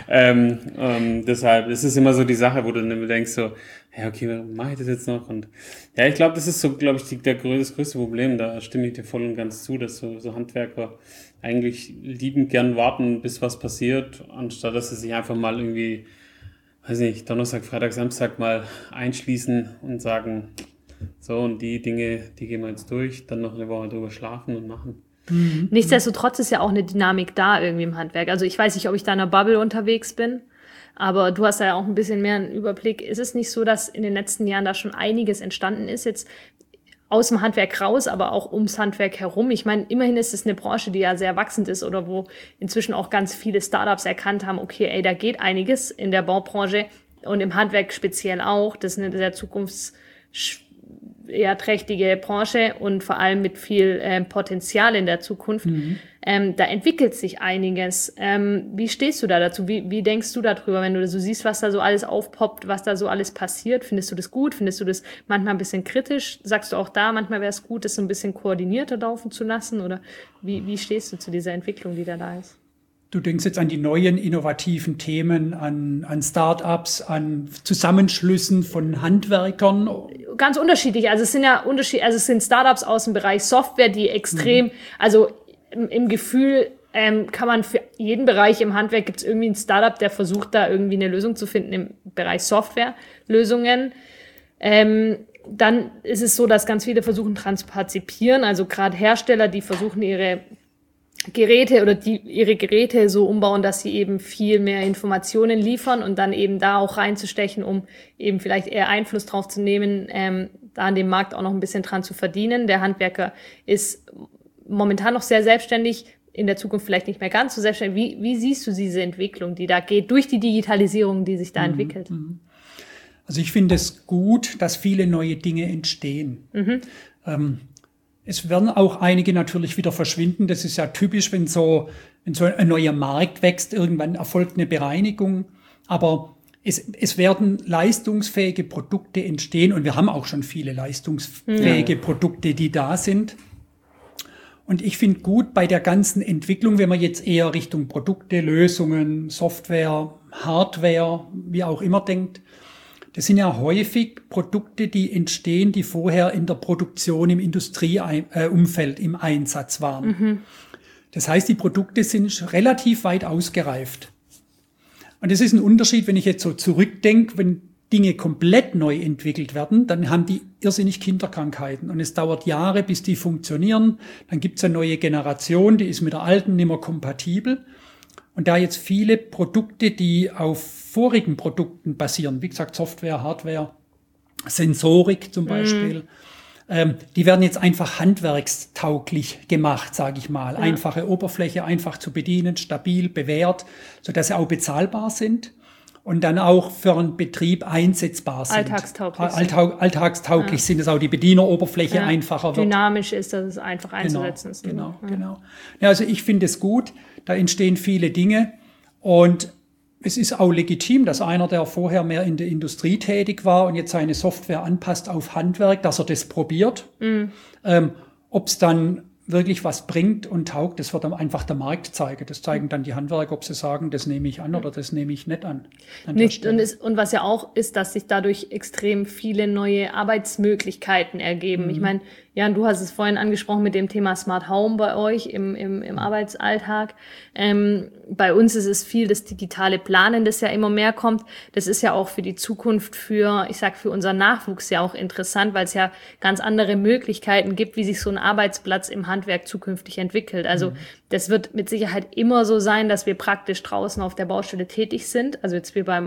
deshalb, es ist immer so die Sache, wo du dann denkst so, ja, okay, warum mache ich das jetzt noch? Und ja, ich glaube, das ist so, glaube ich, das größte Problem. Da stimme ich dir voll und ganz zu, dass so Handwerker eigentlich liebend gern warten, bis was passiert, anstatt dass sie sich einfach mal irgendwie, weiß nicht, Donnerstag, Freitag, Samstag mal einschließen und sagen, so, und die Dinge, die gehen wir jetzt durch, dann noch eine Woche drüber schlafen und machen. Nichtsdestotrotz ist ja auch eine Dynamik da irgendwie im Handwerk. Also ich weiß nicht, ob ich da in einer Bubble unterwegs bin, aber du hast ja auch ein bisschen mehr einen Überblick. Ist es nicht so, dass in den letzten Jahren da schon einiges entstanden ist, jetzt aus dem Handwerk raus, aber auch ums Handwerk herum? Ich meine, immerhin ist es eine Branche, die ja sehr wachsend ist oder wo inzwischen auch ganz viele Startups erkannt haben, okay, da geht einiges in der Baubranche und im Handwerk speziell auch. Das ist eine sehr eher trächtige Branche und vor allem mit viel Potenzial in der Zukunft. Da entwickelt sich einiges. Wie stehst du da dazu? Wie denkst du darüber, wenn du so siehst, was da so alles aufpoppt, was da so alles passiert? Findest du das gut? Findest du das manchmal ein bisschen kritisch? Sagst du auch da, manchmal wäre es gut, das so ein bisschen koordinierter laufen zu lassen? Oder wie stehst du zu dieser Entwicklung, die da ist? Du denkst jetzt an die neuen innovativen Themen, an Start-ups, an Zusammenschlüssen von Handwerkern? Ganz unterschiedlich. Also es sind Start-ups aus dem Bereich Software, die extrem, also im Gefühl kann man für jeden Bereich im Handwerk, gibt es irgendwie ein Startup, der versucht, da irgendwie eine Lösung zu finden im Bereich Softwarelösungen. Dann ist es so, dass ganz viele versuchen zu partizipieren, also gerade Hersteller, die versuchen ihre Geräte so umbauen, dass sie eben viel mehr Informationen liefern und dann eben da auch reinzustechen, um eben vielleicht eher Einfluss drauf zu nehmen, da an dem Markt auch noch ein bisschen dran zu verdienen. Der Handwerker ist momentan noch sehr selbstständig, in der Zukunft vielleicht nicht mehr ganz so selbstständig. Wie siehst du diese Entwicklung, die da geht, durch die Digitalisierung, die sich da entwickelt? Also ich finde es gut, dass viele neue Dinge entstehen. Es werden auch einige natürlich wieder verschwinden. Das ist ja typisch, wenn so ein neuer Markt wächst, irgendwann erfolgt eine Bereinigung. Aber es werden leistungsfähige Produkte entstehen und wir haben auch schon viele leistungsfähige Produkte, die da sind. Und ich finde gut bei der ganzen Entwicklung, wenn man jetzt eher Richtung Produkte, Lösungen, Software, Hardware, wie auch immer denkt, das sind ja häufig Produkte, die entstehen, die vorher in der Produktion im Industrieumfeld im Einsatz waren. Das heißt, die Produkte sind relativ weit ausgereift. Und das ist ein Unterschied, wenn ich jetzt so zurückdenke, wenn Dinge komplett neu entwickelt werden, dann haben die irrsinnig Kinderkrankheiten. Und es dauert Jahre, bis die funktionieren. Dann gibt es eine neue Generation, die ist mit der alten nicht mehr kompatibel. Und da jetzt viele Produkte, die auf vorigen Produkten basieren, wie gesagt Software, Hardware, Sensorik zum Beispiel, die werden jetzt einfach handwerkstauglich gemacht, sage ich mal. Ja. Einfache Oberfläche, einfach zu bedienen, stabil, bewährt, sodass sie auch bezahlbar sind und dann auch für einen Betrieb einsetzbar sind. Alltagstauglich sind es auch, die Bedieneroberfläche einfacher wird. Dynamisch ist, dass es einfach einzusetzen ist. Genau. Ja, also ich finde es gut, da entstehen viele Dinge und es ist auch legitim, dass einer, der vorher mehr in der Industrie tätig war und jetzt seine Software anpasst auf Handwerk, dass er das probiert. Ob es dann wirklich was bringt und taugt, das wird dann einfach der Markt zeigen. Das zeigen dann die Handwerker, ob sie sagen, das nehme ich an oder das nehme ich nicht an. Und was ja auch ist, dass sich dadurch extrem viele neue Arbeitsmöglichkeiten ergeben. Ich meine, Jan, du hast es vorhin angesprochen mit dem Thema Smart Home bei euch im Arbeitsalltag. Bei uns ist es viel das digitale Planen, das ja immer mehr kommt. Das ist ja auch für die Zukunft, für unseren Nachwuchs ja auch interessant, weil es ja ganz andere Möglichkeiten gibt, wie sich so ein Arbeitsplatz im Handwerk zukünftig entwickelt. Also das wird mit Sicherheit immer so sein, dass wir praktisch draußen auf der Baustelle tätig sind. Also jetzt wir beim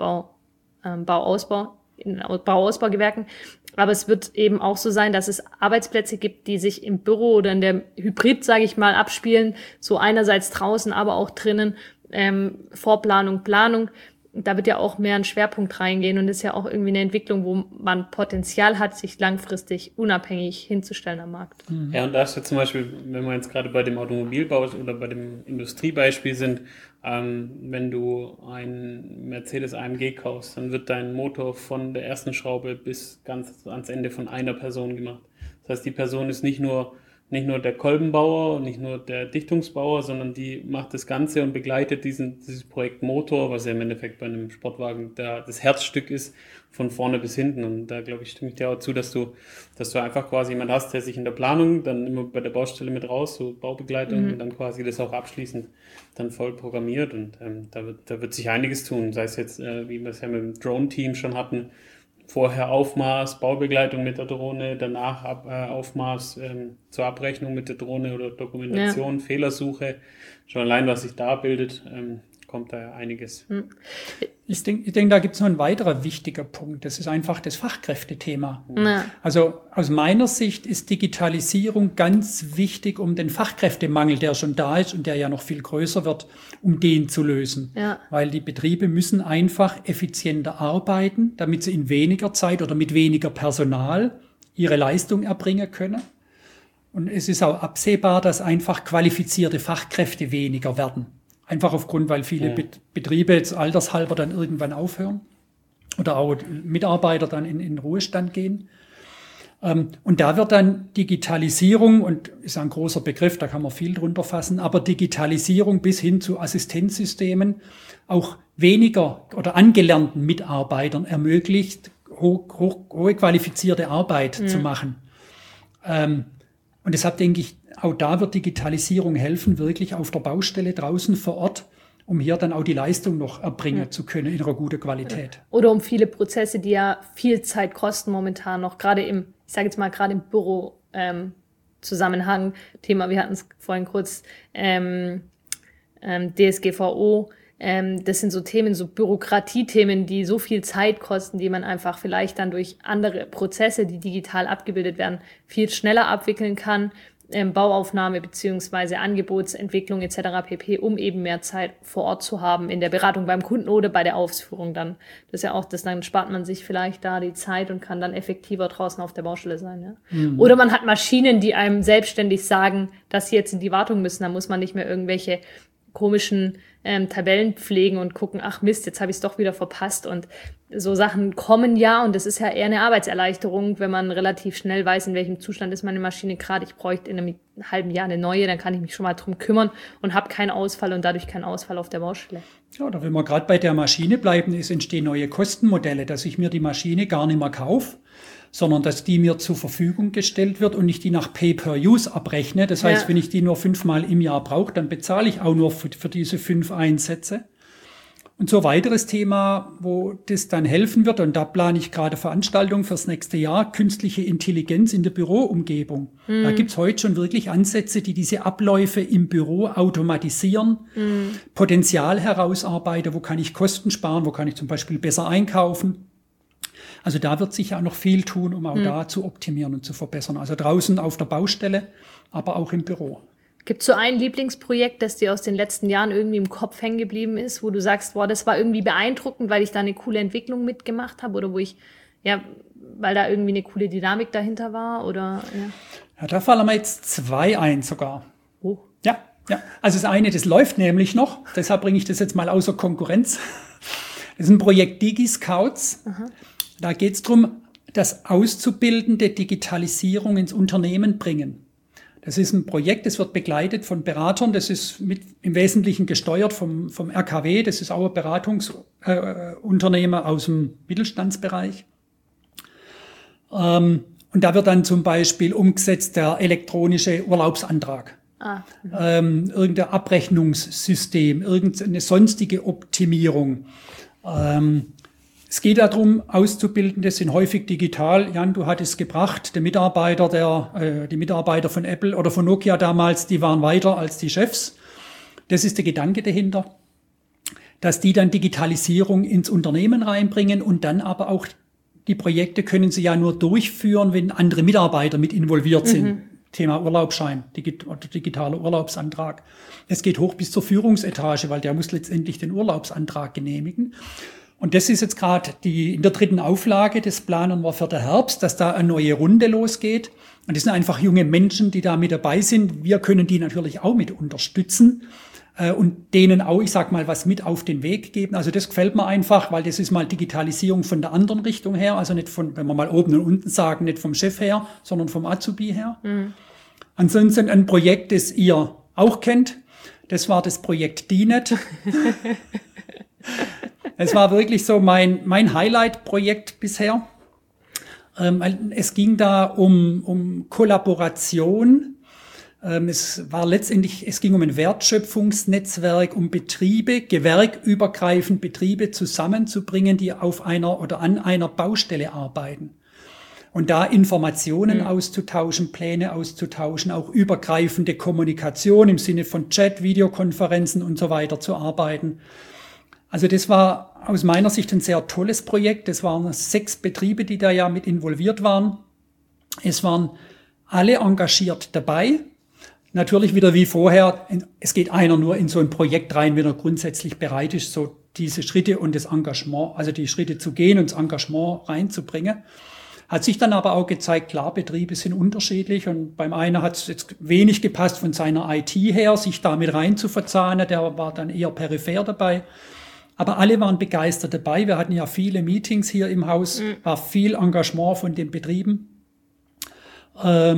Bauausbaugewerken. Aber es wird eben auch so sein, dass es Arbeitsplätze gibt, die sich im Büro oder in der Hybrid, sage ich mal, abspielen. So einerseits draußen, aber auch drinnen. Vorplanung, Planung. Da wird ja auch mehr ein Schwerpunkt reingehen und ist ja auch irgendwie eine Entwicklung, wo man Potenzial hat, sich langfristig unabhängig hinzustellen am Markt. Ja, und da ist ja zum Beispiel, wenn wir jetzt gerade bei dem Automobilbau oder bei dem Industriebeispiel sind, wenn du ein Mercedes AMG kaufst, dann wird dein Motor von der ersten Schraube bis ganz ans Ende von einer Person gemacht. Das heißt, die Person ist nicht nur der Kolbenbauer und nicht nur der Dichtungsbauer, sondern die macht das Ganze und begleitet dieses Projekt Motor, was ja im Endeffekt bei einem Sportwagen das Herzstück ist, von vorne bis hinten. Und da, glaube ich, stimme ich dir auch zu, dass du einfach quasi jemand hast, der sich in der Planung dann immer bei der Baustelle mit raus, so Baubegleitung und dann quasi das auch abschließend dann voll programmiert. Und da wird sich einiges tun, sei es jetzt, wie wir es ja mit dem Drone-Team schon hatten, vorher Aufmaß, Baubegleitung mit der Drohne, danach Aufmaß zur Abrechnung mit der Drohne oder Dokumentation, Fehlersuche. Schon allein, was sich da bildet, kommt da einiges. Ich denke, da gibt es noch ein weiterer wichtiger Punkt. Das ist einfach das Fachkräftethema. Ja. Also aus meiner Sicht ist Digitalisierung ganz wichtig, um den Fachkräftemangel, der schon da ist und der ja noch viel größer wird, um den zu lösen. Ja. Weil die Betriebe müssen einfach effizienter arbeiten, damit sie in weniger Zeit oder mit weniger Personal ihre Leistung erbringen können. Und es ist auch absehbar, dass einfach qualifizierte Fachkräfte weniger werden. Einfach aufgrund, weil viele Betriebe jetzt altershalber dann irgendwann aufhören oder auch Mitarbeiter dann in Ruhestand gehen. Und da wird dann Digitalisierung, und ist ein großer Begriff, da kann man viel drunter fassen, aber Digitalisierung bis hin zu Assistenzsystemen auch weniger oder angelernten Mitarbeitern ermöglicht, hohe qualifizierte Arbeit zu machen. Und deshalb denke ich, auch da wird Digitalisierung helfen, wirklich auf der Baustelle draußen vor Ort, um hier dann auch die Leistung noch erbringen zu können in einer guten Qualität. Oder um viele Prozesse, die ja viel Zeit kosten momentan noch, gerade im Büro Zusammenhang, Thema, wir hatten es vorhin kurz, DSGVO, das sind so Themen, so Bürokratiethemen, die so viel Zeit kosten, die man einfach vielleicht dann durch andere Prozesse, die digital abgebildet werden, viel schneller abwickeln kann. Bauaufnahme beziehungsweise Angebotsentwicklung etc. pp., um eben mehr Zeit vor Ort zu haben in der Beratung beim Kunden oder bei der Ausführung dann. Das ist ja auch das, dann spart man sich vielleicht da die Zeit und kann dann effektiver draußen auf der Baustelle sein. Ja? Oder man hat Maschinen, die einem selbstständig sagen, dass sie jetzt in die Wartung müssen. Da muss man nicht mehr irgendwelche komischen Tabellen pflegen und gucken, ach Mist, jetzt habe ich es doch wieder verpasst. Und so Sachen kommen ja, und das ist ja eher eine Arbeitserleichterung, wenn man relativ schnell weiß, in welchem Zustand ist meine Maschine gerade. Ich bräuchte in einem halben Jahr eine neue, dann kann ich mich schon mal drum kümmern und habe keinen Ausfall und dadurch keinen Ausfall auf der Baustelle. Ja, oder wenn wir gerade bei der Maschine bleiben, entstehen neue Kostenmodelle, dass ich mir die Maschine gar nicht mehr kaufe, sondern dass die mir zur Verfügung gestellt wird und ich die nach Pay-per-Use abrechne. Das heißt, wenn ich die nur 5-mal im Jahr brauche, dann bezahle ich auch nur für diese 5 Einsätze. Und so weiteres Thema, wo das dann helfen wird, und da plane ich gerade Veranstaltungen fürs nächste Jahr, künstliche Intelligenz in der Büroumgebung. Da gibt's heute schon wirklich Ansätze, die diese Abläufe im Büro automatisieren, Potenzial herausarbeiten, wo kann ich Kosten sparen, wo kann ich zum Beispiel besser einkaufen. Also da wird sich ja noch viel tun, um auch da zu optimieren und zu verbessern. Also draußen auf der Baustelle, aber auch im Büro. Gibt es so ein Lieblingsprojekt, das dir aus den letzten Jahren irgendwie im Kopf hängen geblieben ist, wo du sagst, boah, das war irgendwie beeindruckend, weil ich da eine coole Entwicklung mitgemacht habe oder weil da irgendwie eine coole Dynamik dahinter war oder Ja, da fallen mir jetzt 2 ein sogar. Oh. Ja. Also das eine, das läuft nämlich noch, deshalb bringe ich das jetzt mal außer Konkurrenz. Das ist ein Projekt DigiScouts. Aha. Da geht es darum, dass Auszubildende Digitalisierung ins Unternehmen bringen. Das ist ein Projekt, das wird begleitet von Beratern, das ist im Wesentlichen gesteuert vom RKW, das ist auch ein Beratungsunternehmen aus dem Mittelstandsbereich. Und da wird dann zum Beispiel umgesetzt der elektronische Urlaubsantrag, irgendein Abrechnungssystem, irgendeine sonstige Optimierung. Es geht darum, Auszubildende sind häufig digital. Jan, du hattest es gebracht, die Mitarbeiter von Apple oder von Nokia damals, die waren weiter als die Chefs. Das ist der Gedanke dahinter, dass die dann Digitalisierung ins Unternehmen reinbringen und dann aber auch die Projekte können sie ja nur durchführen, wenn andere Mitarbeiter mit involviert sind. Thema Urlaubsschein, digitaler Urlaubsantrag. Es geht hoch bis zur Führungsetage, weil der muss letztendlich den Urlaubsantrag genehmigen. Und das ist jetzt gerade in der 3. Auflage, das planen wir für den Herbst, dass da eine neue Runde losgeht. Und das sind einfach junge Menschen, die da mit dabei sind. Wir können die natürlich auch mit unterstützen und denen auch, ich sag mal, was mit auf den Weg geben. Also das gefällt mir einfach, weil das ist mal Digitalisierung von der anderen Richtung her. Also nicht von, wenn wir mal oben und unten sagen, nicht vom Chef her, sondern vom Azubi her. Ansonsten ein Projekt, das ihr auch kennt. Das war das Projekt DINET. Es war wirklich so mein Highlight-Projekt bisher. Es ging da um Kollaboration. Es ging um ein Wertschöpfungsnetzwerk, um Betriebe, gewerkübergreifend Betriebe zusammenzubringen, die auf einer oder an einer Baustelle arbeiten. Und da Informationen auszutauschen, Pläne auszutauschen, auch übergreifende Kommunikation im Sinne von Chat, Videokonferenzen und so weiter zu arbeiten. Also das war aus meiner Sicht ein sehr tolles Projekt. Es waren 6 Betriebe, die da ja mit involviert waren. Es waren alle engagiert dabei. Natürlich wieder wie vorher, es geht einer nur in so ein Projekt rein, wenn er grundsätzlich bereit ist, so diese Schritte und das Engagement, also die Schritte zu gehen und das Engagement reinzubringen. Hat sich dann aber auch gezeigt, klar, Betriebe sind unterschiedlich und beim einen hat es jetzt wenig gepasst von seiner IT her, sich damit rein zu verzahnen, der war dann eher peripher dabei. Aber alle waren begeistert dabei. Wir hatten ja viele Meetings hier im Haus, war viel Engagement von den Betrieben. Da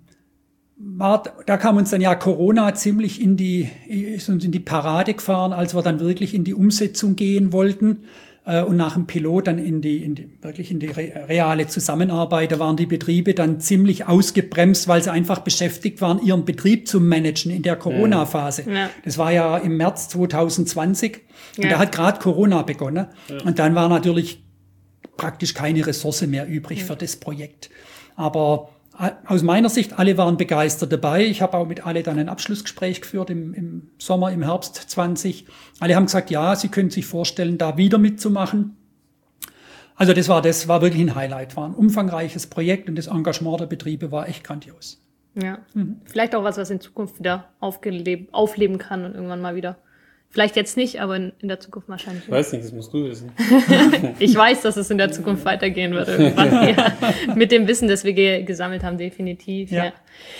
kam uns dann ja Corona ziemlich ist uns in die Parade gefahren, als wir dann wirklich in die Umsetzung gehen wollten. Und nach dem Pilot dann in die reale Zusammenarbeit, da waren die Betriebe dann ziemlich ausgebremst, weil sie einfach beschäftigt waren, ihren Betrieb zu managen in der Corona-Phase. Ja. Das war ja im März 2020 und da hat gerade Corona begonnen. Ja. Und dann war natürlich praktisch keine Ressource mehr übrig für das Projekt. Aber aus meiner Sicht, alle waren begeistert dabei. Ich habe auch mit alle dann ein Abschlussgespräch geführt im Sommer, im Herbst 20. Alle haben gesagt, ja, sie können sich vorstellen, da wieder mitzumachen. Also das war wirklich ein Highlight, war ein umfangreiches Projekt und das Engagement der Betriebe war echt grandios. Ja, vielleicht auch was in Zukunft wieder aufleben kann und irgendwann mal wieder. Vielleicht jetzt nicht, aber in der Zukunft wahrscheinlich. Ich weiß nicht, das musst du wissen. Ich weiß, dass es in der Zukunft weitergehen wird irgendwann. Ja. Mit dem Wissen, das wir gesammelt haben, definitiv. Ja.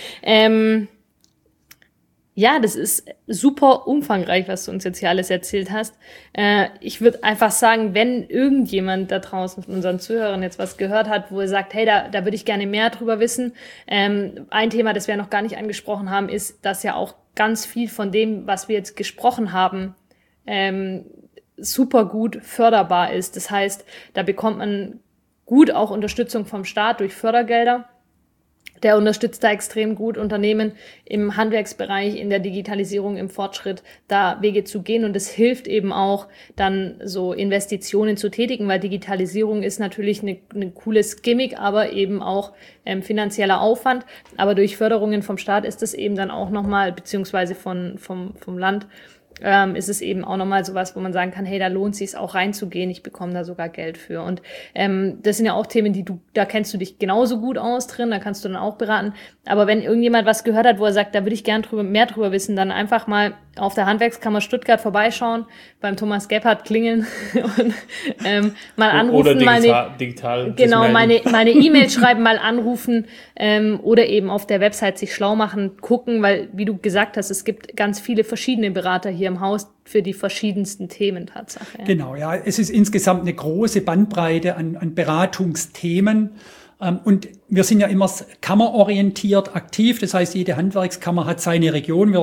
Ja, das ist super umfangreich, was du uns jetzt hier alles erzählt hast. Ich würde einfach sagen, wenn irgendjemand da draußen von unseren Zuhörern jetzt was gehört hat, wo er sagt, hey, da würde ich gerne mehr drüber wissen. Ein Thema, das wir noch gar nicht angesprochen haben, ist, dass ja auch ganz viel von dem, was wir jetzt gesprochen haben, super gut förderbar ist. Das heißt, da bekommt man gut auch Unterstützung vom Staat durch Fördergelder. Der unterstützt da extrem gut Unternehmen im Handwerksbereich, in der Digitalisierung, im Fortschritt, da Wege zu gehen. Und es hilft eben auch, dann so Investitionen zu tätigen, weil Digitalisierung ist natürlich ein cooles Gimmick, aber eben auch finanzieller Aufwand. Aber durch Förderungen vom Staat ist es eben dann auch nochmal, beziehungsweise vom Land, ist es eben auch nochmal sowas, wo man sagen kann, hey, da lohnt es sich auch reinzugehen, ich bekomme da sogar Geld für. Und das sind ja auch Themen, da kennst du dich genauso gut aus drin, da kannst du dann auch beraten. Aber wenn irgendjemand was gehört hat, wo er sagt, da würde ich gern mehr drüber wissen, dann einfach mal auf der Handwerkskammer Stuttgart vorbeischauen, beim Thomas Gebhardt klingeln und mal anrufen. Oder digital genau, meine E-Mail schreiben, mal anrufen oder eben auf der Website sich schlau machen, gucken, weil, wie du gesagt hast, es gibt ganz viele verschiedene Berater hier im Haus für die verschiedensten Themen Tatsache. Ja. Genau, ja, es ist insgesamt eine große Bandbreite an Beratungsthemen. Und wir sind ja immer kammerorientiert aktiv. Das heißt, jede Handwerkskammer hat seine Region.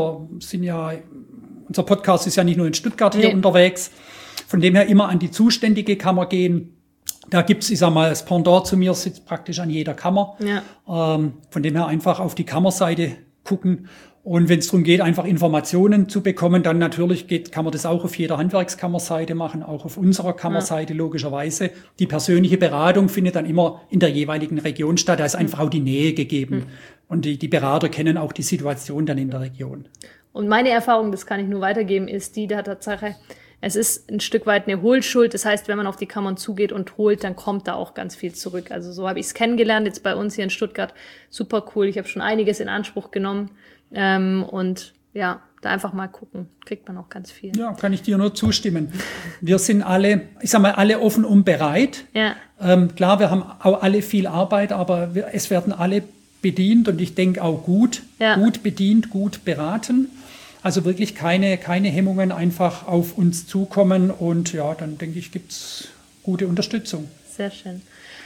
Unser Podcast ist ja nicht nur in Stuttgart hier unterwegs. Von dem her immer an die zuständige Kammer gehen. Da gibt's, ich sag mal, das Pendant zu mir sitzt praktisch an jeder Kammer. Ja. Von dem her einfach auf die Kammerseite gucken. Und wenn es darum geht, einfach Informationen zu bekommen, dann natürlich kann man das auch auf jeder Handwerkskammerseite machen, auch auf unserer Kammerseite logischerweise. Die persönliche Beratung findet dann immer in der jeweiligen Region statt. Da ist einfach auch die Nähe gegeben. Und die Berater kennen auch die Situation dann in der Region. Und meine Erfahrung, das kann ich nur weitergeben, ist die der Tatsache, es ist ein Stück weit eine Hohlschuld. Das heißt, wenn man auf die Kammern zugeht und holt, dann kommt da auch ganz viel zurück. Also so habe ich es kennengelernt, jetzt bei uns hier in Stuttgart. Super cool. Ich habe schon einiges in Anspruch genommen. Und ja, da einfach mal gucken, kriegt man auch ganz viel. Ja, kann ich dir nur zustimmen. Wir sind alle offen und bereit. Ja. Klar, wir haben auch alle viel Arbeit, aber es werden alle bedient und ich denke auch gut bedient, gut beraten. Also wirklich keine Hemmungen, einfach auf uns zukommen und ja, dann denke ich, gibt's gute Unterstützung. Sehr schön.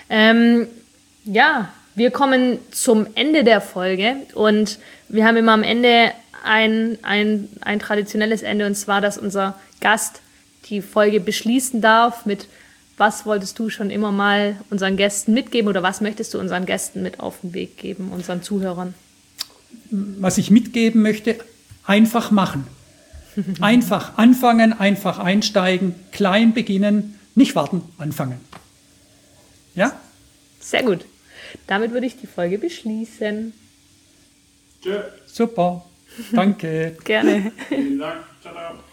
Ja, wir kommen zum Ende der Folge und wir haben immer am Ende ein traditionelles Ende, und zwar, dass unser Gast die Folge beschließen darf mit: Was wolltest du schon immer mal unseren Gästen mitgeben oder was möchtest du unseren Gästen mit auf den Weg geben, unseren Zuhörern? Was ich mitgeben möchte: Einfach machen. Einfach anfangen, einfach einsteigen, klein beginnen, nicht warten, anfangen. Ja? Sehr gut. Damit würde ich die Folge beschließen. Tschö. Super. Danke. Gerne. Vielen Dank. Ciao.